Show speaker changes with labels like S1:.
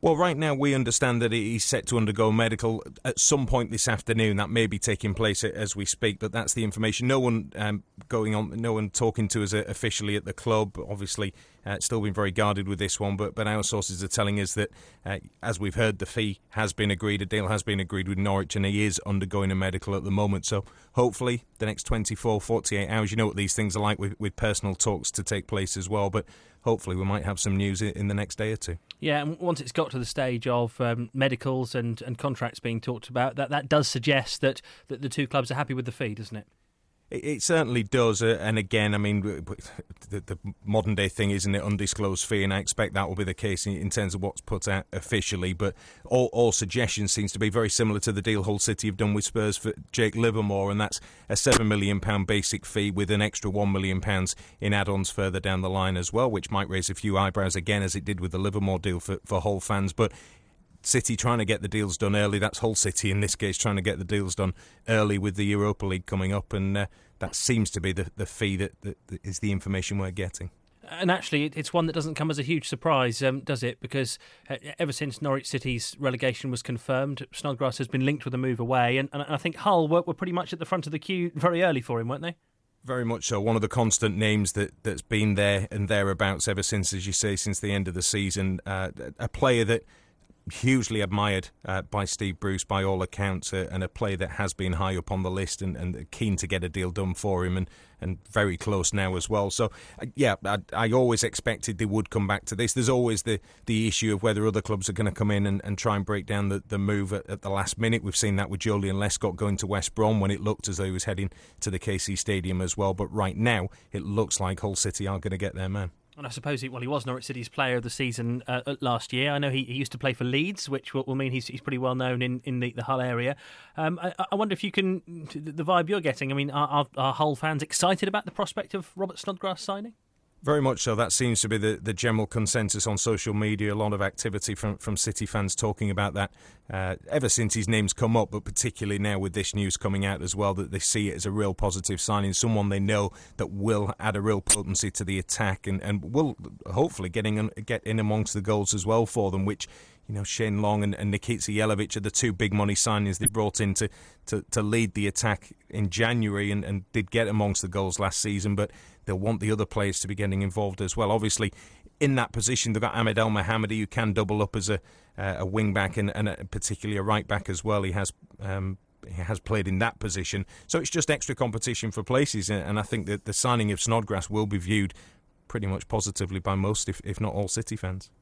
S1: Well, right now we understand that he's set to undergo medical at some point this afternoon. That may be taking place as we speak, but that's the information. No one no one talking to us officially at the club. Obviously, still been very guarded with this one, but our sources are telling us that, as we've heard, the fee has been agreed, a deal has been agreed with Norwich, and he is undergoing a medical at the moment. So hopefully the next 24, 48 hours, you know what these things are like with personal talks to take place as well, but hopefully we might have some news in the next day or two.
S2: Yeah, and once it's got to the stage of medicals and contracts being talked about, that does suggest that the two clubs are happy with the fee, doesn't it?
S1: It certainly does, and again, I mean, the modern day thing is an undisclosed fee, and I expect that will be the case in terms of what's put out officially, but all suggestions seems to be very similar to the deal Hull City have done with Spurs for Jake Livermore, and that's a £7 million basic fee with an extra £1 million in add-ons further down the line as well, which might raise a few eyebrows again, as it did with the Livermore deal for Hull fans, but City trying to get the deals done early. That's Hull City in this case trying to get the deals done early with the Europa League coming up, and that seems to be the fee that is the information we're getting.
S2: And actually, it's one that doesn't come as a huge surprise, does it? Because ever since Norwich City's relegation was confirmed, Snodgrass has been linked with a move away, and I think Hull were pretty much at the front of the queue very early for him, weren't they?
S1: Very much so. One of the constant names that's been there and thereabouts ever since, as you say, since the end of the season. A player that hugely admired by Steve Bruce by all accounts, and a player that has been high up on the list and keen to get a deal done for him, and very close now as well. So I always expected they would come back to this. There's always the issue of whether other clubs are going to come in and try and break down the move at the last minute. We've seen that with Julian Lescott going to West Brom when it looked as though he was heading to the KC Stadium as well, but right now it looks like Hull City are going to get their man.
S2: And I suppose he was Norwich City's player of the season last year. I know he used to play for Leeds, which will mean he's pretty well known in the Hull area. I wonder if you can, the vibe you're getting, I mean, are Hull fans excited about the prospect of Robert Snodgrass signing?
S1: Very much so. That seems to be the general consensus on social media. A lot of activity from City fans talking about that ever since his name's come up, but particularly now with this news coming out as well, that they see it as a real positive signing, someone they know that will add a real potency to the attack and will hopefully get in amongst the goals as well for them, which, you know, Shane Long and Nikita Jelavic are the two big money signings they brought in to lead the attack in January and did get amongst the goals last season, but they'll want the other players to be getting involved as well. Obviously, in that position, they've got Ahmed El Mohammadi, who can double up as a wing back and particularly a right back as well. He has played in that position, so it's just extra competition for places, and I think that the signing of Snodgrass will be viewed pretty much positively by most, if not all, City fans.